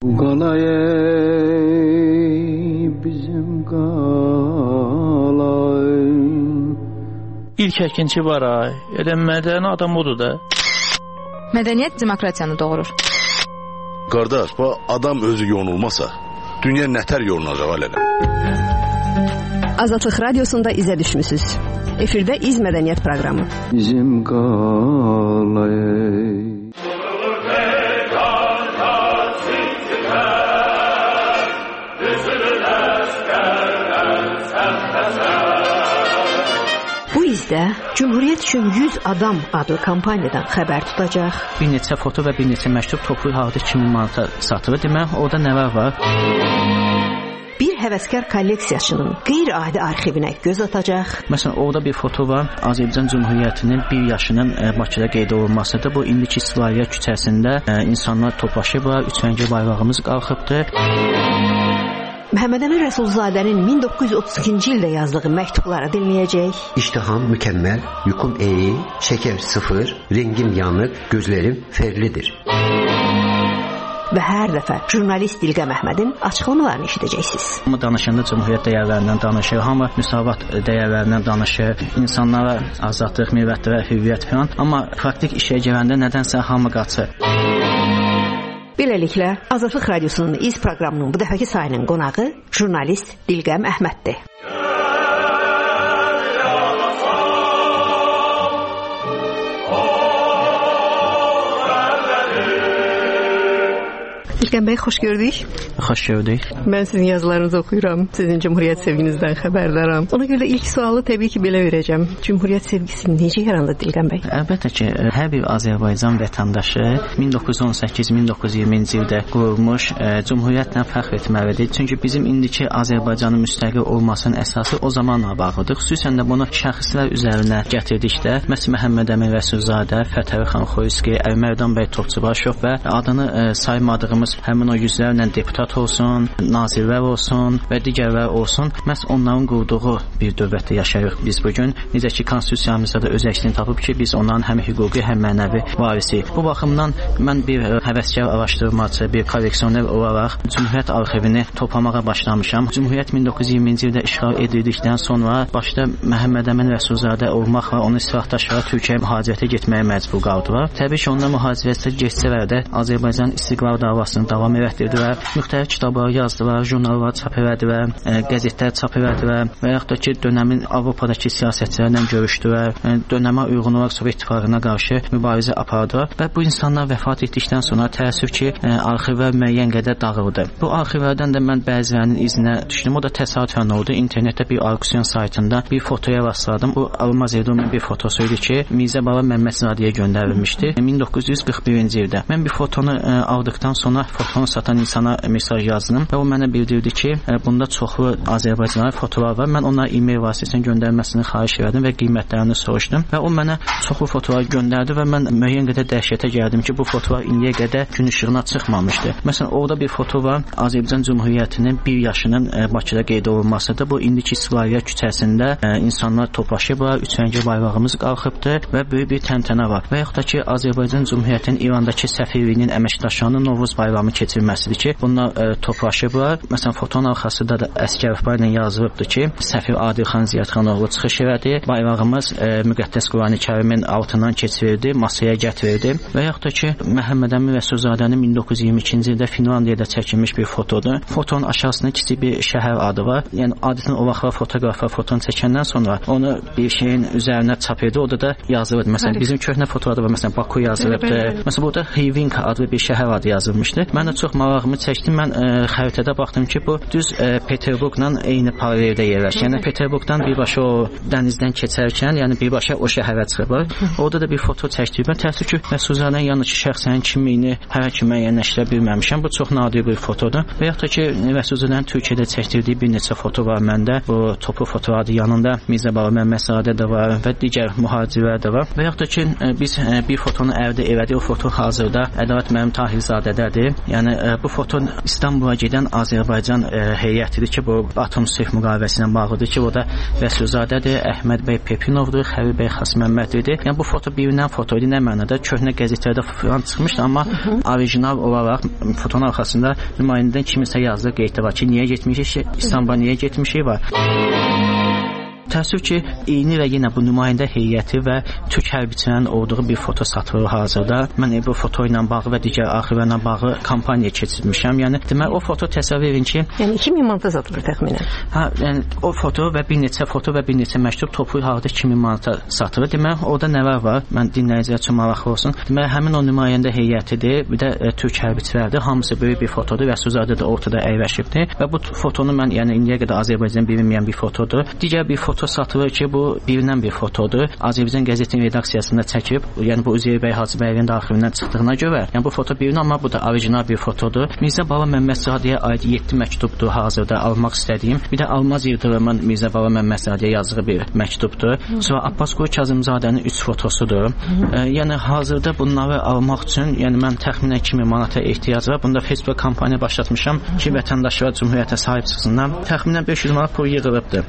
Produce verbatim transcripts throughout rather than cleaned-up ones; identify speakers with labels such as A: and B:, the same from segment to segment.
A: Qalay bizim qalay.
B: İlk əkinçi var ay. Elə mədəni adam odur da.
C: Mədəniyyət demokratiyanı doğurur.
D: Qardaş, bu adam özü yonulmasa, dünya nətər yolunacaq alələ?
E: Azadlıq Radiosunda izə düşmüsünüz. Efirdə İz Mədəniyyət proqramı.
A: Bizim qalay.
E: Bu izdə Cümhuriyyət üçün yüz adam adlı kampaniyadan xəbər tutacaq.
F: Bir neçə foto və bir neçə məktub toplu halda iki min manata satılır. Demək, orada nələr var?
E: Bir həvəskar kolleksiyaçının qeyri-adi arxivinə göz atacaq.
F: Məsələn, orada bir foto var. Azərbaycan Cümhuriyyətinin bir yaşının Bakıda qeyd olunmasıdır. Bu indiki İsrailiyə küçəsində insanlar toplaşıblar, üçrəngli bayrağımız qalxıbdır.
E: Məhəmməd Əmin Rəsulzadənin min doqquz yüz otuz ikinci ildə yazdığı məktubları dinləyəcək.
G: İştiham mükəmməl, yukum iyi, şəkər sıfır, rengim yanıq, gözlərim ferlidir.
E: Və hər dəfə jurnalist Dilqəm Əhmədin açıqlamalarını eşidəcəksiniz.
F: Hamı danışanda Cümhuriyyət dəyərlərindən danışır, hamı müsavat dəyərlərindən danışır, insanlara azadlıq, millətlərə hürriyyət falan. Amma praktik işə gələndə nədənsə hamı qaçır.
E: Beləliklə, Azadlıq Radiosunun İz proqramının bu dəfəki sayının qonağı jurnalist Dilqəm Əhməddir. İlkən bəy, xoş gördük.
F: Xoş gördük.
E: Mən sizin yazılarınızı oxuyuram. Sizin Cümhuriyyət sevginizdən xəbərdaram. Ona görə ilk sualı təbii ki, belə verəcəm. Cümhuriyyət sevgisi necə yarandı Dilqəm bəy?
F: Əlbəttə ki, hər bir Azərbaycan vətəndaşı min doqquz yüz on səkkiz min doqquz yüz iyirminci ildə qurulmuş e, Cümhuriyyətlə fəxr etməlidir. Çünki bizim indiki Azərbaycanın müstəqil olmasının əsası o zamanla bağlıdır. Xüsusən də bunu şəxslər üzərinə gətirdikdə, məsələn Məhəmməd Əmin Rəsulzadə, Fətəli xan Xoyski, Əlmərdan bəy Topçubaşov və adını e, saymadığımız həmin o yüzlərlə deputat olsun, nazirlər olsun və digərlər olsun, məhz onların qurduğu bir dövlətdə yaşayırıq biz bugün. Necə ki, konstitusiyamızda da öz əksini tapıb ki, biz onların həm hüquqi, həm mənəvi varisiyik. Bu baxımdan mən bir həvəskar araşdırmacı, bir kolleksioner olaraq Cümhuriyyət arxivini toplamağa başlamışam. Cümhuriyyət min doqquz yüz iyirminci ildə işğal edildikdən sonra başda Məhəmməd Əmin Rəsulzadə olmaqla onun silahdaşları Türkiyəyə mühacirətə getməyə məcbur qaldılar. Təbii ki, onlar mühacirətə geçsələr də Azərbaycan istiqlal davasını davam etdirdilər. Müxtəlif kitablar yazdılar, jurnallar çap etdilər, qəzetlər çap etdilər və yaxud da ki, dönəmin Avropadakı siyasətçilərlə görüşdülər, dönəmə uyğun olaraq Sovet İttifaqına qarşı mübarizə apardılar və bu insanlar vəfat etdikdən sonra təəssüf ki, arxivlər müəyyən qədər dağıldı. Bu arxivlərdən də mən bəzilərinin izinə düşdüm. O da təsadüfən oldu. İnternetdə bir auksion saytında bir fotoya rastladım. Bu Almaz Edomun bir fotosuydu ki, Mirzə Baba Məmmədzadeyə göndərilmişdi min doqquz yüz qırx birinci ildə. Mən bir fotonu aldıqdan sonra fotonu satan insana mesaj yazdım və o mənə bildirdi ki, bunda çoxlu Azərbaycanlı fotolar var. Mən ona e-mail vasitəsilə göndərməsini xahiş etdim və qiymətlərini soruşdum və o mənə çoxlu fotolar göndərdi və mən müəyyən qədər dəhşətə gəldim ki, bu fotolar indiyə qədər gün işığına çıxmamışdı. Məsələn, orada bir foto var. Azərbaycan Cümhuriyyətinin bir yaşının Bakıda qeyd olunmasıdır. Bu indiki İsrailiyə küçəsində insanlar toplaşıblar, üçrəngli bayrağımız qalxıbdır və böyük bir təntənə var. Və yaxud da ki, Azərbaycan Cümhuriyyətinin İrandakı səfirliyinin əməkdaşlarının Novruz bayramı keçirməsidir ki, bunlar e, toplaşıblar. Məsələn, fotonun arxasında da Əskərov ilə yazılıbdır ki, səfir Adilxan Ziyadxanoğlu çıxış elədi, bayrağımız e, müqəddəs Qurani-Kərimin altından keçirildi, masaya gətirildi və yaxud da ki, Məhəmməd Əmin Rəsulzadənin min doqquz yüz iyirmi ikinci ildə Finlandiyada çəkilmiş bir fotodur. Fotonun aşağısında kiçik bir şəhər adı var. Yəni adətən o vaxtlar fotoqraflar fotonu çəkəndən sonra onu bir şeyin üzərinə çap edir. Orada da yazılır. Məsələn, bizim köhnə fotolarda var. Məsələn, Baku yazılıbdır. Məsələn, burada Xivinka adlı bir şəhər adı yazılmışdı. Mən də çox marağımı çəkdim. Mən ə, xəritədə baxdım ki, bu düz ə, Peterburqla eyni paraleldə yerləşir. Yəni Peterburqdan birbaşa o dənizdən keçərkən, yəni birbaşa o şəhərə çıxıblar. Orada da bir foto çəkdim. Mən təəssüf ki, Rəsulzadənin yanındakı şəxslərin kimliyini hələ ki müəyyənləşdirə bilməmişəm. Bu çox nadir bir fotodur. Və yaxud da ki, Rəsulzadənin Türkiyədə çəkdirdiyi bir neçə foto var məndə. Bu toplu fotolardır. Yanında Mirzə Baba Məmmədzadə də var və digər mühacirlər də var. Və yaxud da ki, biz bir fotonu əldə elədik. O foto hazırda Ədalət Mənim Tahirzadədədir. Yəni ə, bu foto İstanbula gedən Azərbaycan ə, heyətidir ki, bu atom sülh müqaviləsi ilə bağlıdır ki, o da Rəsulzadədir, Əhməd bəy Pepinovdur, Xəbir bəy Xasməmmədlidir. Yəni bu foto birbirindən foto idi, nə mənada köhnə qəzetlərdə falan çıxmışdı, amma orijinal olaraq fotonun arxasında nümayəndədən kimisə yazdığı qeyddə var ki, niyə getmişik, İstanbula niyə getmişik var. Təəssüf ki, eyni və yenə bu nümayəndə heyəti və türk hərbiçilərinin olduğu bir foto satılır hazırda. Mən bu foto ilə bağlı və digər arxivlərlə bağlı kampaniya keçirmişəm. Yəni demək o foto təsəvvür edin ki,
E: yəni iki min manata satılır təxminən.
F: Hə, yəni o foto və bir neçə foto və bir neçə məktub toplayıb harda iki min manata satılır. Demək orada nələr var? Mən dinləyicilər üçün maraqlı olsun. Demək həmin o nümayəndə heyətidir, bir də e, türk hərbiçilərdir. Hamısı böyük bir fotodur və Rəsulzadə də ortada əyləşibdir və bu fotonu mən yəni indiyə qədər Azərbaycan bilinməyən bir fotodur. Digər bir foto satılır ki, bu bilinən bir fotodur. Azərbaycan qəzetinin redaksiyasında çəkib, yəni bu Üzeyir bəy Hacıbəyevin də arxivindən çıxdığına görə, yəni bu foto bilinən, amma bu da orijinal bir fotodur. Mirzə Baba Məmmədzadəyə aid yeddi məktubdur hazırda almaq istədiyim. Bir də Almaz Yıldırımın Mirzə Baba Məmmədzadəyə yazdığı bir məktubdur. Sonra Abbas Qulu Kazımzadənin üç fotosudur. E, yəni hazırda bunları almaq üçün, yəni mən təxminən iki min manata ehtiyac var. Bunda Facebook kampaniya başlatmışam ki, vətəndaşlar Cümhuriyyətə sahib çıxsınlar. Təxminən beş yüz manat pul yığılıbdır.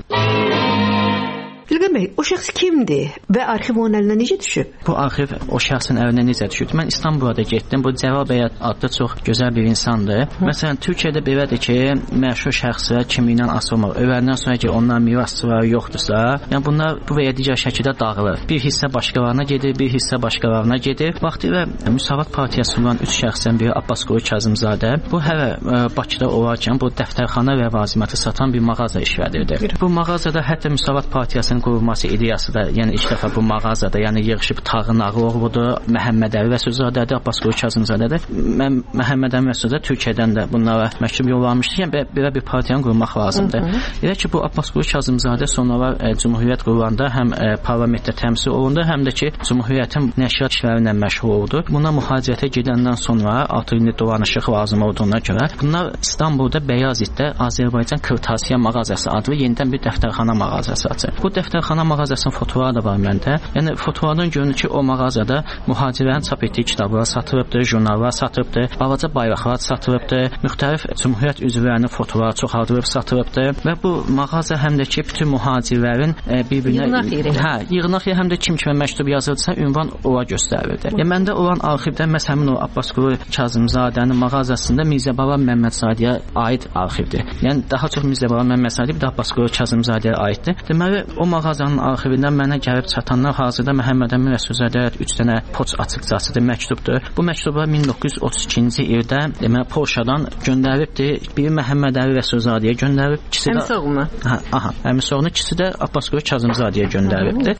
E: İlqar bəy, o şəxs kimdir və arxiv onun əlinə necə düşüb?
F: Bu arxiv o şəxsin əlinə necə düşüb? Mən İstanbula da getdim. Bu Cəval bəy adlı çox gözəl bir insandır. Hı. Məsələn, Türkiyədə belədir ki, məşhur şəxslər kimliklə asılmır. Öləndən sonra ki, onların mirasçıları yoxdursa, yəni bunlar bu və ya digər şəkildə dağılır. Bir hissə başqalarına gedir, bir hissə başqalarına gedir. Vaxtilə Müsavat Partiyası olan üç şəxsdən biri Abbas Qulu Kazımzadə. Bu hələ ə, Bakıda olarkən bu dəftərxana və vazimatı satan bir mağaza işlədirdi. Bu mağazada hətta Müsavat Partiyası qurulması ideyası da, yəni ilk dəfə bu mağazada, yəni yığışıb Tağın Ağıoğludur, Məhəmmədəli Rəsulzadədir, Abbas Qulu Kazımzadədir. Mən Məhəmmədəli Rəsulzadə Türkiyədən də bunlara məktub yollamışdı. Yəni belə bir partiyanı qurmaq lazımdır. Elə ki bu Abbas Qulu Kazımzadə sonralar e, Cümhuriyyət qurulanda həm e, parlamentdə təmsil olundu, həm də ki Cümhuriyyətin nəşriyyat işləri ilə məşğul oldu. Buna mühacirətə gedəndən sonra artıq indi dolanışıq lazım olduğuna görə bunlar İstanbulda Bəyazitdə Azərbaycan Kırtasiya mağazası adlı yenidən bir dəftərxana mağazası açır. Bu dəftərxana mağazasının fotoları da var məndə. Yəni fotolardan görünür ki, o mağazada mühacirlərin çap etdiyi kitablar satılıbdır, jurnallar satılıbdır, balaca bayraqlar satılıbdır, müxtəlif Cümhuriyyət üzvlərinin fotoları çoxaldılıb satılıbdır və bu mağaza həm də ki, bütün mühacirlərin e, bir-birinə
E: yığınaq yeri.
F: Hə, yığınaq yeri həm də kim kimə məktub yazılırsa ünvan ora göstərilirdi. Yəni məndə olan arxivdə məsələn həmin o Abbas Qulu Kazımzadənin mağazasında Mirzə Baba Məmmədzadəyə aid arxivdir. Yəni daha çox Mirzə Baba Məmmədzadə bir də Abbas Qulu Kazımzadəyə aiddir. Deməli o mağazanın arxivindən mənə gəlib çatanlar hazırda Məhəmməd Əmin Rəsulzadəyə üç dənə poçt açıqcasıdır, məktubdur. Bu məktublar min doqquz yüz otuz ikinci ildə demək Polşadan göndəribdir. Biri Məhəmməd Əmin Rəsulzadəyə göndərib, ikisi də
E: Əmisoğlu.
F: Hə, aha, Əmisoğlu, ikisi də Abbas Qulu Kazımzadəyə göndəribdir.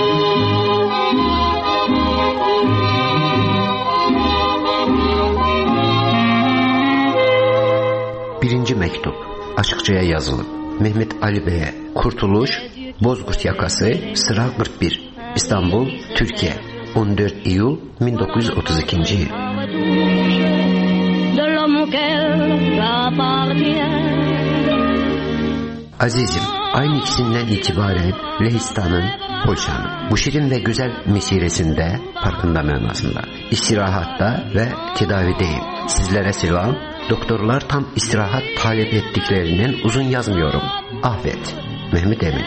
G: Birinci məktub açıqcaya yazılıb. Mehmet Ali bəyə Kurtuluş, Bozkurt yakası, sıra qırx bir, İstanbul, Türkiye, on dörd iyul min doqquz yüz otuz ikinci yıl. Azizim, aynı ikisinden itibaren Lehistan'ın, Polşa'nın bu şirin ve güzel mesiresinde, farkında manasında, istirahatta ve tedavideyim. Sizlere selam. Doktorlar tam istirahat talep ettiklerinden uzun yazmıyorum. Ahmet, Mehmet Emin.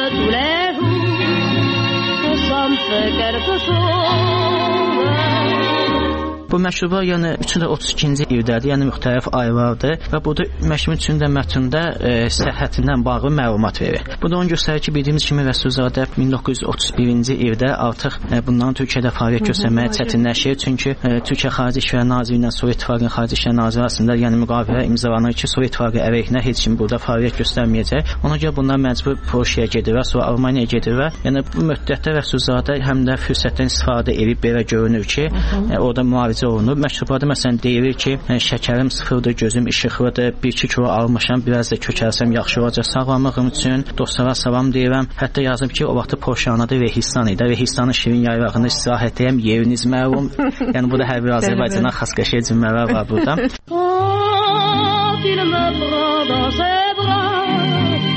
F: Bu məktublar yəni üçü də otuz ikinci ildədir, yəni müxtəlif aylardır və burada məktubun üçündə mətndə e, səhhətindən bağlı məlumat verir. Bu da onu göstərir ki, bildiyimiz kimi Rəsulzadə min doqquz yüz otuz birinci ildə artıq e, bunların Türkiyədə fəaliyyət göstərməyə çətinləşir. Çünki e, Türkiyə Xarici İşlər Naziri ilə Sovet İttifaqının Xarici İşlər Naziri arasında yəni müqavilə imzalanır ki, Sovet İttifaqı əleyhinə heç kim burada fəaliyyət göstərməyəcək. Ona görə bunlar məcbur Polşaya gedir və sonra Almaniyaya gedir və yəni bu müddətdə Rəsulzadə həm də fürsətdən istifadə edib belə görünür ki, e, orada müalicə olunur. Məktublarda məsələn deyilir ki, şəkərim sıfırdır, gözüm işıqlıdır, bir iki kilo almışam, biraz da kökəlsəm yaxşı olacaq sağlamlığım üçün, dostlara salam deyirəm. Hətta yazıb ki, o vaxtı Polşanada Rehistan idi. Rehistanın şirin yaylağında istirahətdəyəm, yeriniz məlum. Yəni bu da hər bir Azərbaycana xas qəşəng cümlələr var burada.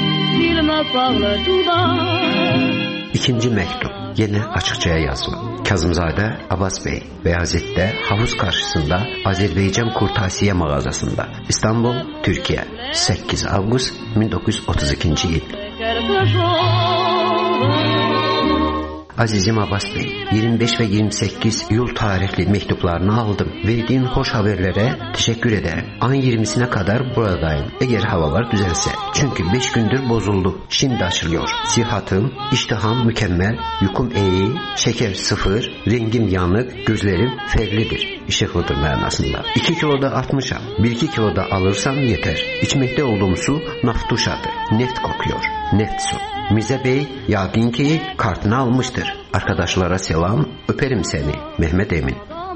G: İkinci məktub yenə açıqcaya yazılıb. Kazımzadə Abbas bəy Bəyazitdə havuz qarşısında Azərbaycan Kurtasiyə mağazasında. İstanbul, Türkiyə, səkkiz avqust min doqquz yüz otuz ikinci il. Azizim Abbas bəy, iyirmi beş və iyirmi səkkiz iyul tarixli məktublarını aldım. Verdiyin xoş haberlərə təşəkkür edərəm. Ayın iyirmisinə kadar buradayım. Əgər havalar düzəlsə. Çünki beş gündür bozuldu. Şimdi açılıyor. Sihatım, iştiham mükemmel, yukum iyi, şeker sıfır, rengim yanık, gözlerim ferlidir. İşıqlıdır mənasında. iki kiloda artmışam. bir iki kiloda alırsam yeter. İçməkdə olduğum su naftuşadır. Neft kokuyor. Neft su. Mirzə Bey yaqin ki kartını almıştır. Arkadaşlara selam, öperim seni. Mehmet Emin.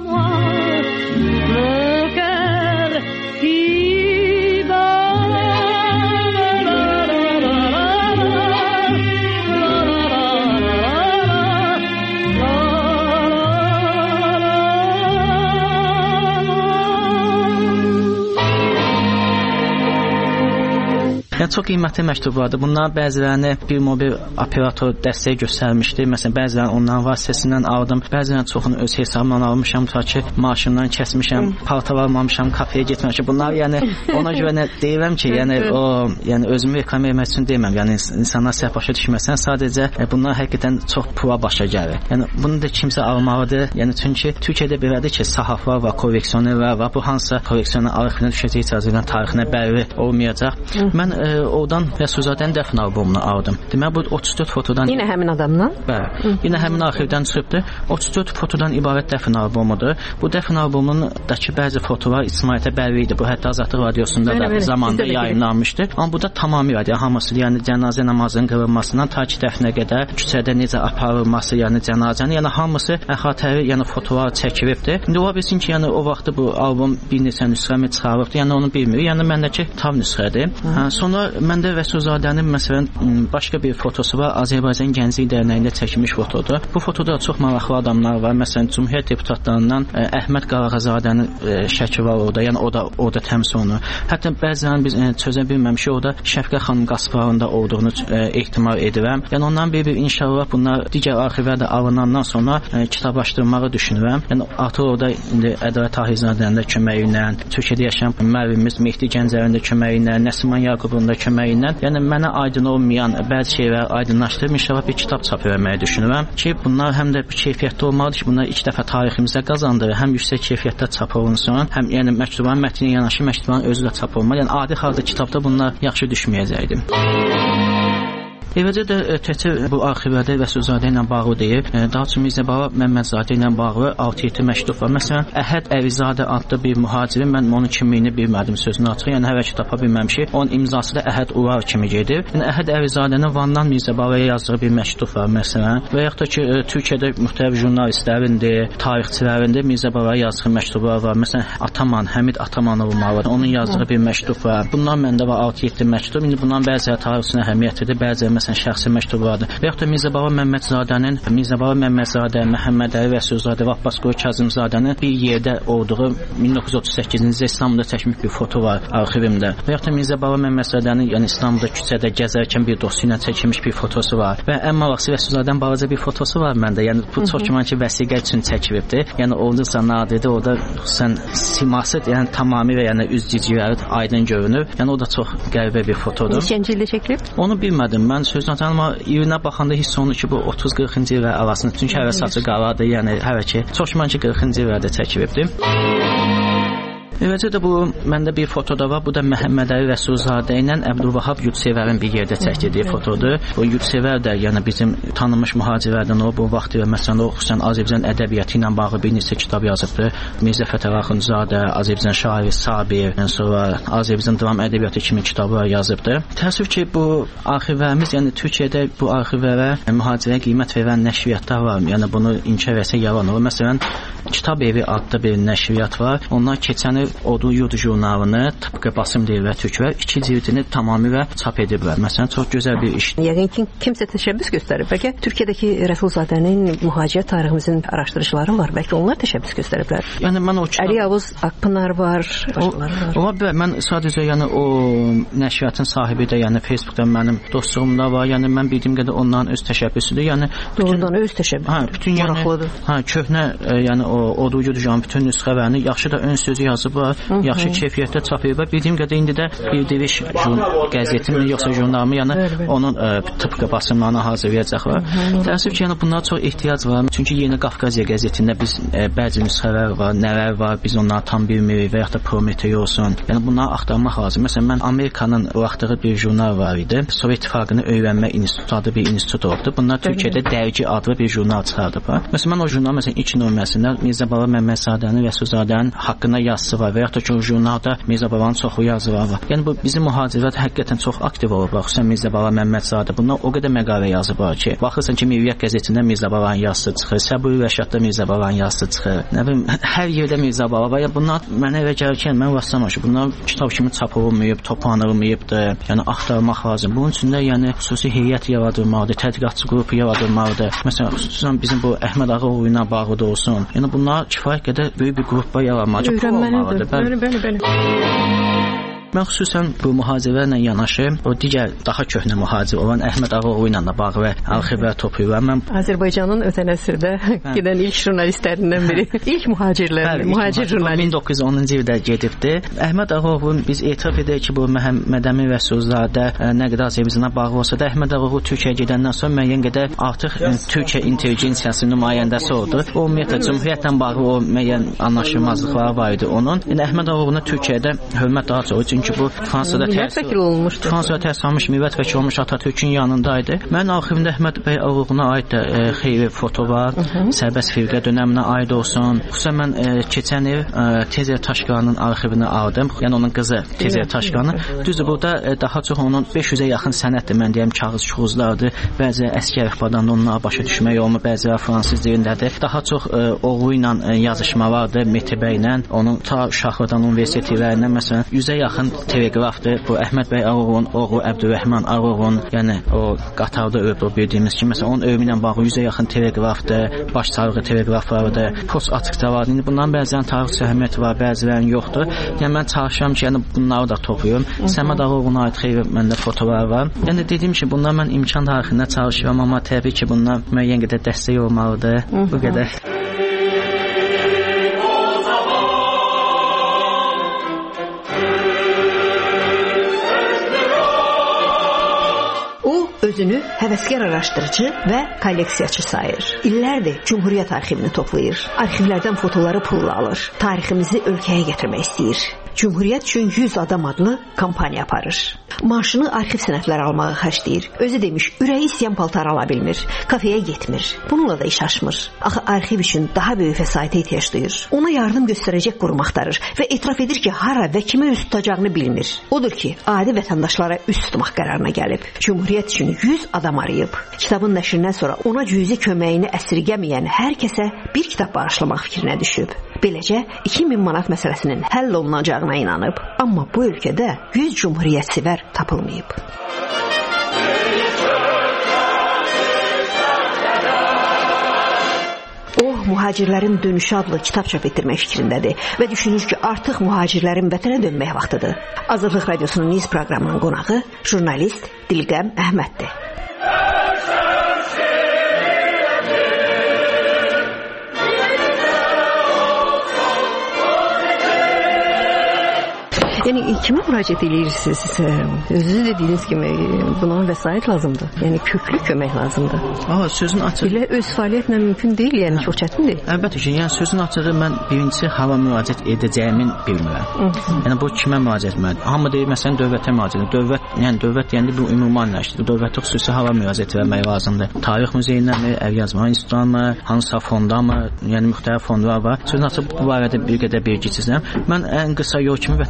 F: Yəni çox qiymətli məktublardır. Bunlar bəzilərini bir mobil operator dəstək göstərmişdi. Məsələn, bəzilərini onların vasitəsindən aldım. Bəzilərini çoxunu öz hesabımdan almışam, ta ki maaşımdan kəsmişəm, paltar almamışam, kafeyə getməmişəm. Bunlar yəni ona görə nə deyirəm ki, yəni o, yəni özümü reklam etmək üçün deməm. Yəni insanlar səhv başa düşməsin. Sadəcə bunlar həqiqətən çox pula başa gəlir. Yəni bunu da kimsə almalıdır. Yəni çünki Türkiyədə belədir ki, sahaflar var, kolleksionerlər var. Bu hansısa kolleksioner arxivinə düşəcək, icazədən tarixinə bəlli olmayacaq. Mən e, oradan Rəsulzadənin dəfn albomunu aldım. Deməli bu otuz dörd fotodan.
E: Yenə həmin adamdan?
F: Bəli. Yenə həmin arxivdən çıxıbdı. otuz dörd fotodan ibarət dəfn albomudur. Bu dəfn albomundakı bəzi fotolar ictimaiyyətə bəlli idi. Bu hətta Azadlıq radiosunda bəli, da bəli, zamanında yayımlanmışdı. Amma bu da tamamilə, yəni hamısı, yəni cənazə namazının qılınmasından ta ki dəfnə qədər küçədə necə aparılması, yəni cənazənin, yəni hamısı əhatəli, yəni fotolar çəkilibdi. İndi ola bilsin ki, yəni o vaxtı bu albom bir neçə nüsxəmi çıxarıbdı. Yəni onu bilmirik. Yəni məndəki tam nüsxədir. Hə, sonra məndə Rəsulzadənin məsələn başqa bir fotosu var. Azərbaycan Gənclik Dərnəyində çəkilmiş fotodur. Bu fotoda çox maraqlı adamlar var. Məsələn, Cümhuriyyət deputatlarından ə, Əhməd Qarağazadənin ə, şəkli var orada. Yəni o da orada təmsil olunur. Hətta bəzən biz ə, çözə bilməmişik, orada Şəfqət xanım Qasparında olduğunu ə, ehtimal edirəm. Yəni ondan bir-bir inşallah bunlar digər arxivlərdə alınandan sonra ə, kitablaşdırmağı düşünürəm. Yəni artıq orada indi Ədalət Tahirzadə köməyi ilə, Türkiyədə yaşayan müəllimimiz Mehdi Gəncəvin də köməyi ilə, Nəsiman Yaqubun da köməyi ilə, yəni mənə aydın olmayan bəzi şeyləri aydınlaşdırıb inşallah bir kitab çap etməyi düşünürəm ki, bunlar həm də bir keyfiyyətli olmalıdır ki, bunlar ilk dəfə tariximizə qazandırır, həm yüksək keyfiyyətdə çap olunsun, həm yəni məktubların mətni yanaşı məktubların özü də çap olmalı. Yəni adi halda kitabda bunlar yaxşı düşməyəcəkdir. Evəcə də təkcə bu arxivlərdə Rəsulzadə ilə bağlı deyil, daha çox Mirzəbaba Məmmədzadə ilə bağlı altı yeddi məktub var. Məsələn, Əhəd Əvizadə adlı bir mühacirin, mən onun kimliyini bilmədim sözünü açıq, yəni hələ ki tapa bilməmişik. Onun imzası da Əhəd Urar kimi gedir. Yəni Əhəd Əvizadənin Vandan Mirzəbabaya yazdığı bir məktub var məsələn. Və yaxud da ki, Türkiyədə müxtəlif jurnalistlərindir, tarixçilərindir Mirzəbabaya yazdığı məktublar var. Məsələn, Ataman, Həmid Atamanov var, onun yazdığı bir məktub var. Bunlar məndə var altı yeddi məktub. İndi bundan bəziləri tarixçisinə əhəmiyyətlidir, bəziləri məsələn şəxsi məktublardır. Və yaxud da Mirzəbaba Məmmədzadənin, Mirzəbaba Məmmədzadə, Məhəmməd Əli Rəsulzadə və Abbasqulu Kazımzadənin bir yerdə olduğu min doqquz yüz otuz səkkizinci ildə İstanbulda çəkmiş bir foto var arxivimdə. Və yaxud da Mirzəbaba Məmmədzadənin, yəni İstanbulda küçədə gəzərkən bir dostu ilə çəkilmiş bir fotosu var. Və ən maraqlısı Rəsulzadənin balaca bir fotosu var məndə. Yəni bu çox güman ki, vəsiqə üçün çəkilibdir. Yəni olduqca nadirdir. Orada xüsusən siması, yəni tamamilə yəni üz cizgiləri aydın görünür. Yəni o da çox qəribə bir fotodur.
E: Neçənci ildə çəkilib? Onu
F: bilmədim. Mən sözünə amma irinə baxanda hiss olunur ki, bu otuz qırxıncı illər arasında. Çünki hələ saçı qaradır, yəni hələ ki, çox güman ki, qırxıncı illərdə çəkilibdir. Evəcə də bu məndə bir foto da var. Bu da Məhəmməd Əli Rəsulzadə ilə Əbdülvahab Yurdsevərin bir yerdə çəkdiyi fotodur. O Yurdsevər də yəni bizim tanınmış mühacirlərdən o bu vaxt və məsələn o xüsusən Azərbaycan ədəbiyyatı ilə bağlı bir neçə kitab yazıbdı. Mirzə Fətəli Axundzadə, Azərbaycan şairi Sabir, sonra Azərbaycan dram ədəbiyyatı kimi kitablar yazıbdı. Təəssüf ki, bu arxivlərimiz, yəni Türkiyədə bu arxivlərə mühacirəyə qiymət verən nəşriyyatlar var. Yəni bunu inkar etsə yalan olur. Məsələn, Kitab Evi adlı bir nəşriyyat var. Onlar keçən il Odu Yurdu jurnalını tıpqı basım dili və türk və iki cildini tamamilə çap ediblər. Məsələn, çox gözəl bir iş.
E: Yəqin ki, kimsə təşəbbüs göstərib. Bəlkə Türkiyədəki Rəsulzadənin mühacirət tariximizin araşdırıcıları var. Bəlkə onlar təşəbbüs göstəriblər.
F: Yəni mən o kitab...
E: Əli Yavuz Akpınar var, başqaları var.
F: Ola bilər. Mən sadəcə yəni o nəşriyyatın sahibi də, yəni Facebookda mənim dostluğum da var. Yəni mən bildiyim qədər onların öz təşəbbüsüdür. Yəni
E: doğrudan öz təşəbbüsü.
F: Hə, bütün yəni hə, köhnə yəni o Odu Yurdu jurnalının bütün nüsxələrini yaxşı da ön sözü yazıblar, yaxşı keyfiyyətdə çap ediblər. Bildiyim qədər indi də Bildiriş qəzetinin yoxsa jurnalımı, yəni onun ə, tıpqı basımlarını hazırlayacaqlar. Təəssüf ki, yəni bunlara çox ehtiyac var. Çünki Yeni Qafqaziya qəzetində biz ə, bəzi nüsxələr var, nələr var, biz onları tam bilmirik və ya da Prometey olsun. Yəni bunları axtarmaq lazım. Məsələn, mən Amerikanın buraxdığı bir jurnal var idi. Sovet İttifaqını öyrənmə institutu adlı bir institut oldu. Bunlar Türkiyədə Dərgi adlı bir jurnal çıxardıblar. Məsələn, mən o jurnal məsələn ilk nömrəsində Mirzə Baba Məmmədzadənin, Rəsulzadənin haqqında yazısı var və ya da ki, o jurnalda Mirzə Babanın çoxu yazıları var. Yəni bu bizim mühacirət həqiqətən çox aktiv olub. Xüsusən Mirzə Baba Məmmədzadə bunlar o qədər məqalə yazıblar ki, baxırsan ki, Mürriyyət qəzetində Mirzə Babanın yazısı çıxır, Səburi Rəşadda Mirzə Babanın yazısı çıxır. Nə bilim, hər yerdə Mirzə Baba var. Ya bunlar mənə elə gəlir ki, mən rastlamışam. Bunlar kitab kimi çap olunmayıb, toparlanmayıbdır. Yəni axtarmaq lazım. Bunun üçün də yəni xüsusi heyət yaradılmalıdır, tədqiqatçı qrupu yaradılmalıdır. Məsələn, xüsusən bizim bu Əhməd Ağaoğlu ilə bağlı da olsun. Yəni bunlar kifayət qədər böyük bir qrupla yaranmalıdır.
E: Öyrənməlidir. Bəli, bəli, bəli.
F: Mən xüsusən bu mühacirlərlə yanaşı o digər daha köhnə mühacir olan Əhməd Ağaoğlu ilə də bağlı arxivlər toplayıram. Mən
E: Azərbaycanın ötən əsrdə gedən ilk jurnalistlərindən biri. İlk mühacirlər, mühacir jurnalist.
F: min doqquz yüz onuncu ildə gedibdi. Əhməd Ağaoğlu biz etiraf edək ki, bu Məhəmməd Əmin Rəsulzadə nə qədər Azərbaycana bağlı olsa da Əhməd Ağaoğlu Türkiyəyə gedəndən sonra müəyyən qədər artıq Türkiyə intelligensiyasının nümayəndəsi oldu. O ümumiyyətlə Cümhuriyyətlə bağlı o müəyyən anlaşılmazlıqları var idi onun. Yəni Əhməd Ağaoğlu'na Türkiyədə hörmət daha çox, çünki bu Fransada
E: təhsil olmuşdu.
F: Fransada təhsil almış, millət vəkili olmuş Atatürk'ün yanındaydı. Mənim arxivimdə Əhməd bəy Ağaoğlu'na aid də e, xeyli foto var. Sərbəst firqə dönəminə aid olsun. Xüsusən mən e, keçən il e, Tezer Taşqanın arxivini aldım. Yəni onun qızı Tezer Taşqanı. Düzdür, burada e, daha çox onun beş yüzə yaxın sənəddir. Mən deyəm kağız kağızlardır. Bəzi əski əlifbadan onlara başa düşmək olmur, bəziləri fransız dilindədir. Daha çox e, oğlu ilə e, yazışma vardı, Mehdi bəylə. Onun ta Şahlıdan universitetlərindən məsələn yüzə yaxın teleqrafdır. Bu Əhməd bəy Ağaoğlu'nun oğlu Əbdürrəhman Ağaoğlu'nun, yəni o qatarda öldü, o bildiyimiz kimi. Məsələn, onun ölümü ilə bağlı yüzə yaxın teleqrafdır, baş sarığı teleqraflardır, post açıqda var. İndi bunların bəzilərinin tarix əhəmiyyəti var, bəzilərinin yoxdur. Yəni mən çalışıram ki, yəni bunları da toplayım. Səməd Ağaoğlu'na aid xeyli məndə fotolar var. Yəni dediyim ki, bunlar mən imkan tarixində çalışıram, amma təbii ki, bunlar müəyyən qədər dəstək olmalıdır. Bu qədər.
E: Özünü həvəskar araşdırıcı və kolleksiyaçı sayır. İllərdir Cümhuriyyət arxivini toplayır. Arxivlərdən fotoları pulla alır. Tariximizi ölkəyə gətirmək istəyir. Cümhuriyyət üçün yüz adam adlı kampaniya aparır. Maaşını arxiv sənədləri almağa xərcləyir. Özü demiş, ürəyi istəyən paltar ala bilmir. Kafeyə getmir. Bununla da iş aşmır. Axı arxiv üçün daha böyük vəsaitə ehtiyac duyur. Ona yardım göstərəcək qurum axtarır və etiraf edir ki, hara və kimə üst tutacağını bilmir. Odur ki, adi vətəndaşlara üst tutmaq qərarına gəlib. Cümhuriyyət üçün yüz adam arayıb. Kitabın nəşrindən sonra ona cüzi köməyini əsirgəməyən hər kəsə bir kitab bağışlamaq fikrinə düşüb. Beləcə iki min manat məsələsinin həll olunacağına inanıb. Amma bu ölkədə yüz cümhuriyyətsevər tapılmayıb. O, mühacirlərin dönüşü adlı kitab çap etdirmək fikrindədir və düşünür ki, artıq mühacirlərin vətənə dönmək vaxtıdır. Azadlıq Radiosunun Niz proqramının qonağı jurnalist Dilqəm Əhməddir. Yəni kimə müraciət edirsiniz? Özünüz dediyiniz kimi buna vəsait lazımdır. Yəni köklü kömək lazımdır.
F: Aha, sözün açığı.
E: Elə öz fəaliyyətlə mümkün deyil, yəni çox çətindir.
F: Əlbəttə ki, yəni sözün açığı mən birincisi hava müraciət edəcəyimin bilmirəm. Yəni bu kimə müraciət etməlidir? Hamı deyir məsələn dövlətə müraciət. Dövlət, yəni dövlət deyəndə bu ümumləşdir. Dövlətə xüsusi hava müraciət etmək lazımdır. Tarix muzeyindənmi, əlyazma institutundanmı, hansısa fondamı, yəni müxtəlif fondlar var. Sözün açığı bu barədə bir qədər bilgisizəm. Mən ən qısa yol kimi vətəndaşlara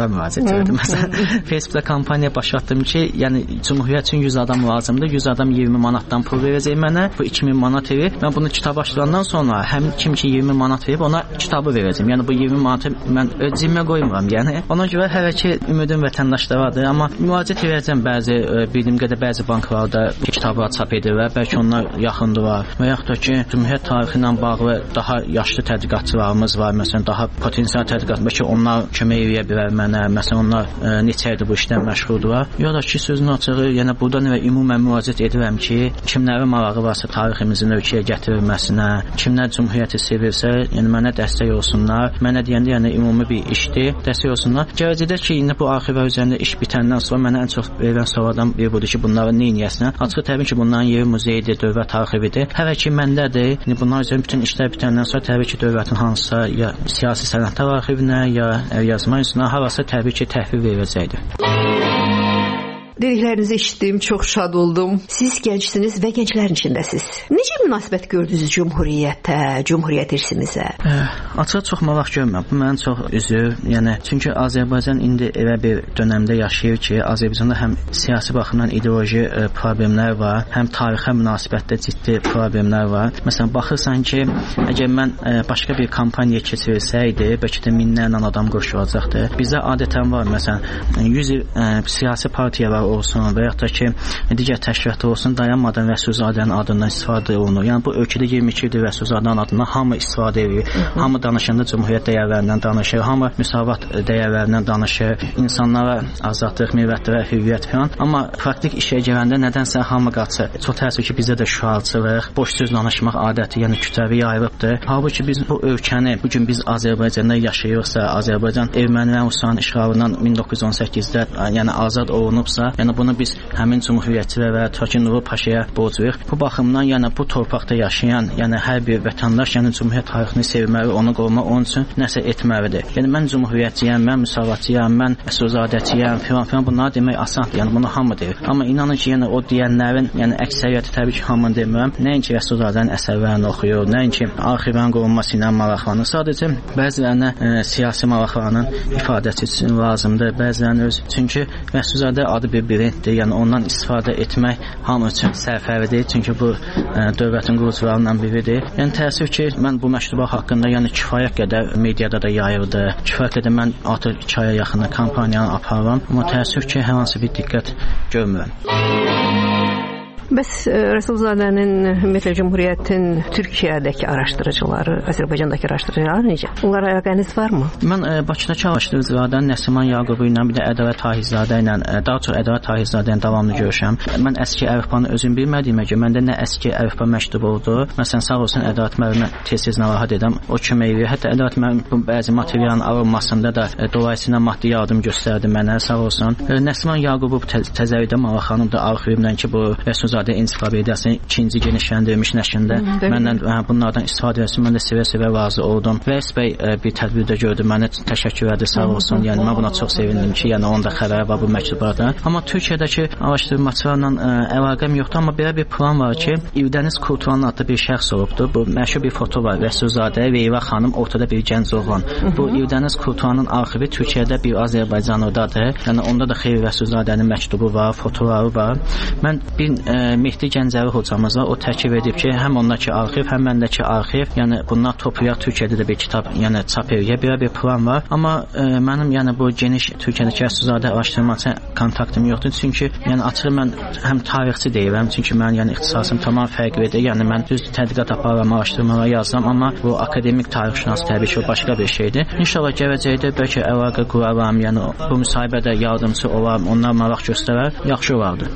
F: bankalara müraciət etdim. Məsələn, Facebookda kampaniya başlatdım ki, yəni Cümhuriyyət üçün yüz adam lazımdır. yüz adam iyirmi manatdan pul verəcək mənə. Bu iki min manat verir. Mən bunu kitab açdırandan sonra həm kim ki iyirmi manat verib, ona kitabı verəcəm. Yəni bu iyirmi manatı mən öz cibimə qoymuram. Yəni ona görə hələ ki ümidim vətəndaşlardadır, amma müraciət edəcəm bəzi bildiyim qədər bəzi bankalarda kitablar çap edirlər. Bəlkə onlar yaxındırlar. Və yaxud da ki, Cümhuriyyət tarixi ilə bağlı daha yaşlı tədqiqatçılarımız var. Məsələn, daha potensial tədqiqat, bəlkə onlar kömək edə bilər mənə. Məsələn, onlar e, neçə ildir bu işlə məşğuldurlar. Ya da ki, sözün açığı, yəni burada nə ümumən müraciət edirəm ki, kimlərin marağı varsa tariximizin ölkəyə gətirilməsinə, kimlər Cümhuriyyəti sevirsə, yəni mənə dəstək olsunlar. Mənə deyəndə, yəni ümumi bir işdir, dəstək olsunlar. Gələcəkdə ki, indi bu arxivlər üzərində iş bitəndən sonra mənə ən çox verilən suallardan biri budur ki, bunları nə edəsən? Açıq təbii ki, bunların yeri muzeydir, dövlət arxividir. Hələ ki, məndədir. Yəni bunlar üzərində bütün işlər bitəndən sonra təbii ki, dövlətin hansısa ya siyasi sənədlər arxivinə, ya yazma üstünə harasa təbii ki, təhvil veriləcəkdir.
E: Dediklərinizi eşitdim, çox şad oldum. Siz gəncsiniz və gənclərin içindəsiz. Necə münasibət gördünüz Cümhuriyyətə, Cümhuriyyət irsimizə?
F: Açıq çox maraq görmürəm. Bu mənim çox üzür. Yəni çünki Azərbaycan indi elə bir dövrdə yaşayır ki, Azərbaycanda həm siyasi baxımdan ideoloji e, problemlər var, həm tarixə münasibətdə ciddi problemlər var. Məsələn, baxırsan ki, əgər mən e, başqa bir kampaniya keçirsəydi, bəlkə də minlərlə adam qoşulacaqdı. Bizdə adətən var, məsələn, yüz il e, siyasi partiyalar olsun və yaxud da ki, digər təşkilatlar olsun, dayanmadan Rəsulzadənin adından istifadə olunur. Yəni bu ölkədə iyirmi iki ildir Rəsulzadənin adından hamı istifadə edir. Hamı danışanda Cümhuriyyət dəyərlərindən danışır, hamı müsavat dəyərlərindən danışır, insanlara azadlıq, millətlərə hürriyyət falan. Amma praktik işə gələndə nədənsə hamı qaçır. Çox təəssüf ki, bizdə də şüarçılıq, boş söz danışmaq adəti, yəni kütləvi yayılıbdır. Halbuki biz bu ölkəni bu gün biz Azərbaycanda yaşayırıqsa, Azərbaycan erməni və Rusiyanın işğalından min doqquz yüz on səkkizdə yəni azad olunubsa, yəni bunu biz həmin cümhuriyyətçilərə və Takin Nuru Paşaya borcluyuq. Bu baxımdan yəni bu torpaqda yaşayan, yəni hər bir vətəndaş yəni cümhuriyyət tarixini sevməli, onu qorumaq, onun üçün nəsə etməlidir. Yəni mən cümhuriyyətçiyəm, mən müsavatçıyam, mən Rəsulzadəçiyəm, filan filan bunları demək asandır. Yəni bunu hamı deyir. Amma inanın ki, yəni o deyənlərin, yəni əksəriyyəti təbii ki, hamını demirəm. Nəinki Rəsulzadənin əsərlərini oxuyur, nəinki arxivlərin qorunması ilə maraqlanır. Sadəcə bəzilərinə e, siyasi maraqlarının ifadəsi üçün lazımdır, bəzilərinin öz. Çünki Rəsulzadə adı bir brenddir, yəni ondan istifadə etmək hamı üçün sərfəlidir, çünki bu ə, dövlətin qurucularından biridir. Yəni təəssüf ki, mən bu məktubat haqqında yəni kifayət qədər mediada da yayıldı, kifayət qədər mən artıq iki aya yaxında kampaniyanı aparıram, amma təəssüf ki, hər hansı bir diqqət görmürəm.
E: Bəs Rəsulzadənin, ümumiyyətlə Cümhuriyyətin Türkiyədəki araşdırıcıları, Azərbaycandakı araşdırıcılar necə? Onlara əlaqəniz varmı?
F: Mən e, Bakıdakı araşdırıcılardan Nəsiman Yaqubu ilə, bir də Ədavət Tahirzadə ilə, e, daha çox Ədavət Tahirzadə ilə davamlı görüşəm. Mən əski əlifbanı özüm bilmədiyimə görə məndə nə əski əlifba məktub oldu. Məsələn, sağ olsun Ədavət müəllimə tez-tez narahat edəm, o kömək edir. Hətta Ədavət müəllim bu bəzi materialın alınmasında da e, dolayısıyla maddi yardım göstərdi mənə, sağ olsun. E, Nəsiman Yaqubu təzəvvüdə maraqlanıb da arxivimdən ki, bu Rəsulzadənin ensiklopediyasının ikinci genişləndirilmiş nəşrində məndən hə, bunlardan istifadə etsin, mən də sevə-sevə razı oldum. Rəis bəy ə, bir tədbirdə gördü, mənə təşəkkür etdi, sağ olsun. Yəni mən buna çox sevindim ki, yəni onun da xəbəri var bu məktublardan. Amma Türkiyədəki araşdırmaçılarla ə, əlaqəm yoxdur, amma belə bir plan var ki, İldəniz Kurtulan adlı bir şəxs olubdu. Bu məşhur bir foto var, Rəsulzadə, Veyva xanım, ortada bir gənc oğlan. Bu İldəniz Kurtulanın arxivi Türkiyədə bir Azərbaycanlıdadır. Yəni onda da Xeyr Rəsulzadənin məktubu var, fotoları var. Mən bir ə, Mehdi Gəncəvi hocamıza o təklif edib ki, həm ondakı arxiv, həm məndəki arxiv, yəni bunlar toplayaq Türkiyədə də bir kitab, yəni çap edə belə bir plan var. Amma e, mənim yəni bu geniş Türkiyədəki Rəsulzadə araşdırmaçı kontaktım yoxdur. Çünki yəni açıq mən həm tarixçi deyirəm, çünki mən yəni ixtisasım tamam fərqlidir. Yəni mən düz tədqiqat aparıram, araşdırmalar yazıram, amma bu akademik tarixşünas təbii ki, o başqa bir şeydir. İnşallah gələcəkdə bəlkə əlaqə quraram, yəni bu müsahibədə yardımçı olaram, onlar maraq göstərər, yaxşı olardı.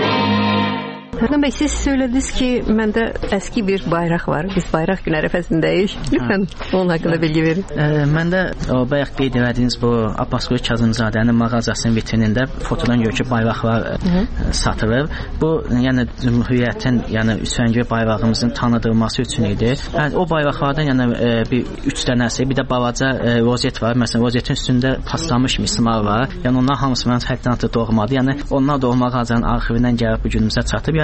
E: Hənan bəy, siz söylədiniz ki, məndə əski bir bayraq var. Biz bayraq günü ərəfəsindəyik. Lütfən onun haqqında bilgi verin.
F: E, məndə o bayaq qeyd etdiyiniz bu Abbasqulu Kazımzadənin mağazasının vitrinində fotodan görə ki, bayraqlar e, satılır. Bu, yəni Cümhuriyyətin, yəni üsvəngi bayrağımızın tanıdılması üçün idi. Yəni, o bayraqlardan yəni e, bir üç dənəsi, bir də balaca e, rozet var. Məsələn, rozetin üstündə paslanmış mismar var. Yəni onlar hamısı mənim həddən artıq doğmadır. Yəni onlar da o mağazanın arxivindən gəlib bu günümüzə çatıb. Yəni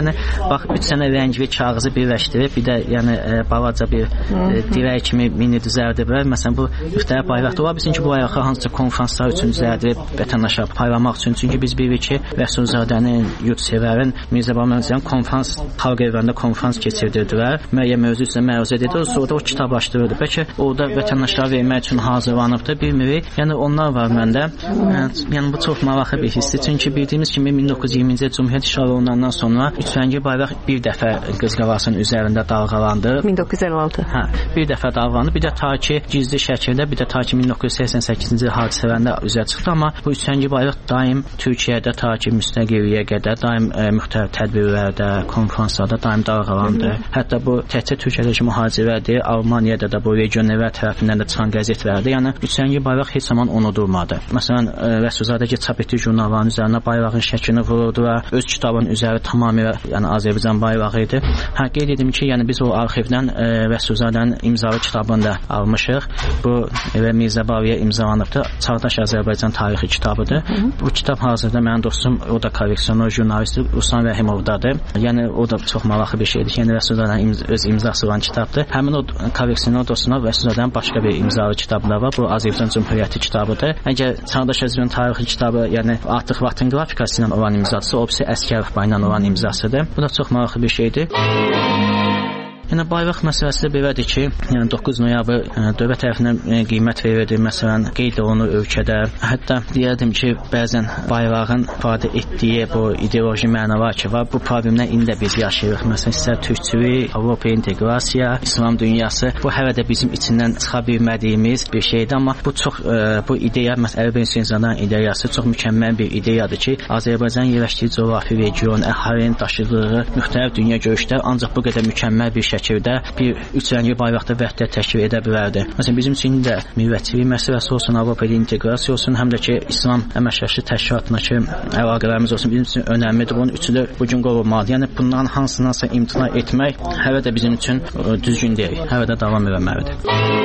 F: Yəni bax üç dənə rəngli kağızı birləşdirib, bir də yəni e, balaca bir e, dirək kimi mini düzəldiblər. Məsələn bu müxtəlif bayraqlar ola bilsin ki, bu bayraqlar hansısa konfranslar üçün düzəldilib vətəndaşa paylamaq üçün. Çünki biz bilirik ki, Rəsulzadənin, Yurdsevərin, Mirzə Bamənzənin konfrans xalq evlərində konfrans keçirdirdilər. Müəyyən mövzu üzrə məruzə edirdi. Sonra da o kitablaşdırıldı. Bəlkə orada vətəndaşlara vermək üçün hazırlanıbdı, bilmirik. Yəni onlar var məndə. Yəni bu çox maraqlı bir hissdir. Çünki bildiyimiz kimi min doqquz yüz iyirminci il Cümhuriyyət işğalı olunandan sonra üç rəngli bayraq bir dəfə Qızqalasının üzərində dalğalandı.
E: min doqquz yüz əlli altı.
F: Hə, bir dəfə dalğalandı. Bir də ta ki gizli şəkildə, bir də ta ki min doqquz yüz səksən səkkizinci il hadisələrində üzə çıxdı, amma bu üç rəngli bayraq daim Türkiyədə ta ki müstəqilliyə qədər daim e, müxtəlif tədbirlərdə, konfranslarda daim dalğalandı. Hətta bu təkcə Türkiyədəki mühacirlərdir, Almaniyada da bu regionlər tərəfindən də çıxan qəzetlərdir. Yəni üç rəngli bayraq heç zaman unudulmadı. Məsələn, Rəsulzadəki çap etdiyi jurnalların üzərinə bayrağın şəklini vururdu və öz kitabının üzəri tamamilə yəni Azərbaycan bayrağı idi. Hə, qeyd edim ki, yəni biz o arxivdən e, Rəsulzadənin imzalı kitabını da almışıq. Bu və Mirzə Baviyə imzalanıbdı. Çağdaş Azərbaycan tarixi kitabıdır. Hı -hı. Bu kitab hazırda mənim dostum, o da kolleksioner jurnalist Ruslan Rəhimovdadır. Yəni o da çox maraqlı bir şeydir. Yəni Rəsulzadənin imz öz imzası olan kitabdır. Həmin o kolleksioner dostuna Rəsulzadənin başqa bir imzalı kitabı da var. Bu Azərbaycan Cümhuriyyəti kitabıdır. Əgər Çağdaş Azərbaycan tarixi kitabı, yəni artıq vatın qrafikası ilə olan imzası, o birisi Əsgərov ilə olan imzasıdır. Bu da çox maraqlı bir şeydir. Yəni bayraq məsələsi də belədir ki, yəni doqquz noyabr yəni, dövlət tərəfindən yəni, qiymət verildi. Məsələn, qeyd olunur ölkədə. Hətta deyərdim ki, bəzən bayrağın ifadə etdiyi bu ideoloji mənalar ki var, bu problemlə indi də biz yaşayırıq. Məsələn, istər türkçülük, Avropa inteqrasiya, İslam dünyası, bu hələ də bizim içindən çıxa bilmədiyimiz bir şeydir, amma bu çox e, bu ideya, məsələn, Əlbin Hüseynzadanın ideyası çox mükəmməl bir ideyadır ki, Azərbaycan yerləşdiyi coğrafi region, əhalinin daşıdığı müxtəlif dünya görüşlər ancaq bu qədər mükəmməl bir şəkildə bir üç rəngli bayraqda vəhdət təşkil edə bilərdi. Məsələn, bizim üçün də millətçilik məsələsi olsun, Avropa inteqrasiya olsun, həm də ki, İslam əməkdaşlıq təşkilatındakı əlaqələrimiz olsun, bizim üçün önəmlidir. Bunun üçü də bu gün qorunmalıdır. Yəni bunların hansındansa imtina etmək hələ də bizim üçün düzgün deyil. Hələ də davam etməlidir.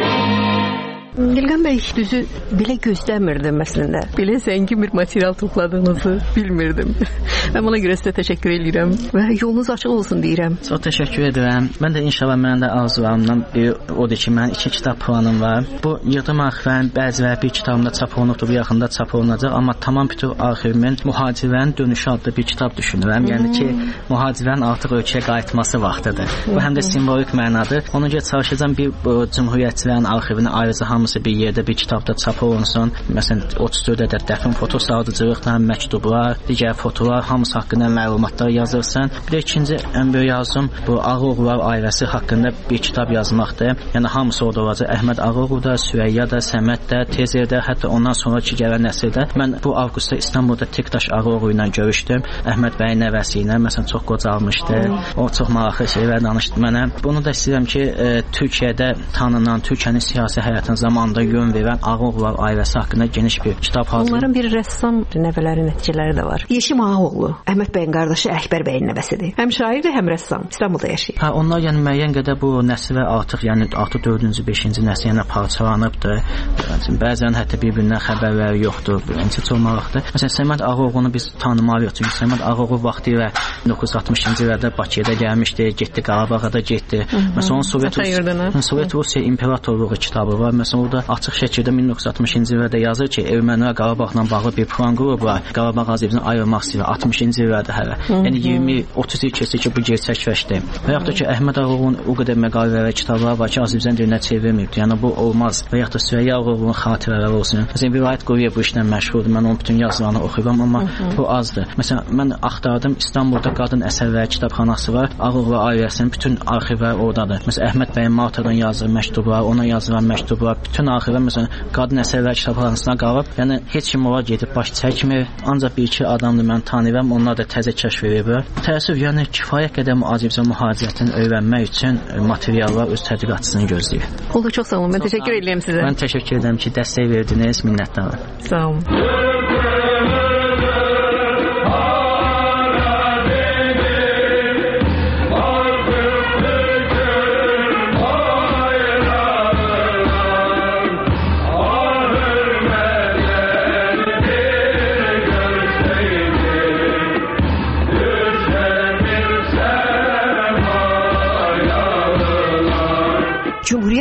E: Dilqan bəy, düzü belə gözləmirdim əslində. Belə zəngin bir material topladığınızı bilmirdim. Mən buna görə sizə təşəkkür edirəm və yolunuz açıq olsun deyirəm.
F: Çox təşəkkür edirəm. Mən də inşallah mənim də arzularımdan biri odur ki, mənim iki kitab planım var. Bu yığdım arxivlərin bəziləri bir kitabımda çap olunubdur, bu yaxında çap olunacaq, amma tamam bütün arxivimin mühacirlərin dönüşü adlı bir kitab düşünürəm. Yəni ki, mühacirlərin artıq ölkəyə qayıtması vaxtıdır. Bu həm də simvolik mənadır. Ona görə çalışacağam bir cümhuriyyətçilərin arxivini ayrıca hamısı bir yerdə bir kitabda çap olunsun. Məsələn, otuz dörd ədəd dəfn foto sadıcılıqla məktublar, digər fotolar hamısı haqqında məlumatlar yazılsın. Bir də ikinci ən böyük arzum bu Ağaoğullar ailəsi haqqında bir kitab yazmaqdır. Yəni hamısı orada olacaq. Əhməd Ağaoğlu da, Sürəyya da, Səməd də, Tezer də, hətta ondan sonraki gələn nəsildə. Mən bu avqustda İstanbulda Tektaş Ağaoğlu ilə görüşdüm. Əhməd bəyin nəvəsi ilə, məsələn, çox qocalmışdı. O çox maraqlı şeylər danışdı mənə. Bunu da istəyirəm ki, e, Türkiyədə tanınan, Türkiyənin siyasi həyatının zamanında yön verən Ağaoğullar ailəsi haqqında geniş bir kitab hazırlayıb.
E: Onların bir rəssam nəvələri, nəticələri də var. Yeşim Ağaoğlu, Əhməd bəyin qardaşı Əkbər bəyin nəvəsidir. Həm şairdir, həm rəssam. İstanbulda yaşayır.
F: Hə, onlar yəni müəyyən qədər bu nəsillər artıq, yəni artıq dördüncü, beşinci nəsil yəni parçalanıbdır. Yəni bəzən hətta bir-birindən xəbərləri yoxdur. Birinci çox maraqlıdır. Məsələn, Səməd Ağaoğlunu biz tanımalıyıq. Çünki Səməd Ağaoğlu vaxtilə min doqquz yüz altmışıncı illərdə Bakıya gəlmişdi, getdi Qarabağa da getdi. Məsələn, onun Sovet Rusiya, Sovet Rusiya imperatorluğu kitabı var. Məsələn, orada açıq şəkildə min doqquz yüz altmışıncı illərdə yazır ki, ermənilər Qarabağla bağlı bir plan qurublar. Qarabağ Azərbaycandan ayrılmaq istəyir altmışıncı illərdə hələ. Yəni iyirmi otuz il keçdi ki, bu gerçəkləşdi. Və yaxud da ki, Əhməd Ağaoğlu'nun o qədər məqalələri, kitabları var ki, Azərbaycan dilinə çevrilməyibdi. Yəni bu olmaz. Və yaxud da Sürəyya Ağaoğlu'nun xatirələri olsun. Məsələn, Vilayət Quruyev bu işlə məşğuldur. Mən onun bütün yazılarını oxuyuram, amma bu azdır. Məsələn, mən axtardım, İstanbulda qadın əsərləri kitabxanası var. Ağaoğlu ailəsinin bütün arxivləri oradadır. Məsələn, Əhməd bəyin Maltadan yazdığı məktublar, ona yazılan məktublar, bütün arxivlər məsələn qadın əsərləri kitabxanasına qalıb. Yəni heç kim ora gedib baş çəkmir. Ancaq bir iki adamdır mən tanıyıram, onlar da təzə kəşf ediblər. Təəssüf, yəni kifayət qədər Azərbaycan mühacirətini öyrənmək üçün materiallar öz tədqiqatçısını gözləyir.
E: Oldu, çox sağ olun. Mən təşəkkür edirəm sizə.
F: Mən təşəkkür edirəm ki, dəstək verdiniz, minnətdaram.
E: Sağ olun.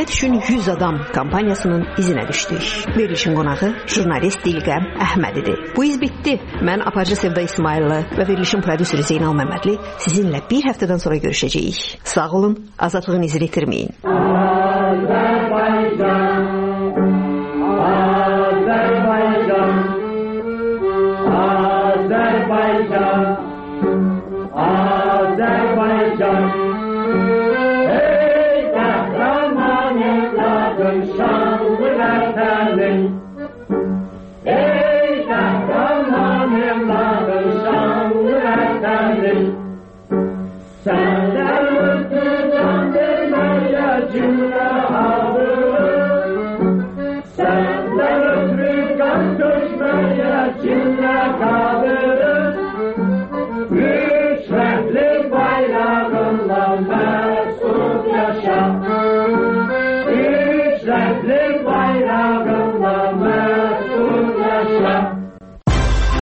E: Cümhuriyyət üçün yüz adam kampaniyasının izinə düşdük. Verilişin qonağı jurnalist Dilqəm Əhmədidir. Bu iz bitdi. Mən aparıcı Sevda İsmayıllı və verilişin prodüseri Zeynal Məmmədli sizinlə bir həftədən sonra görüşəcəyik. Sağ olun, azadlığın izini itirməyin.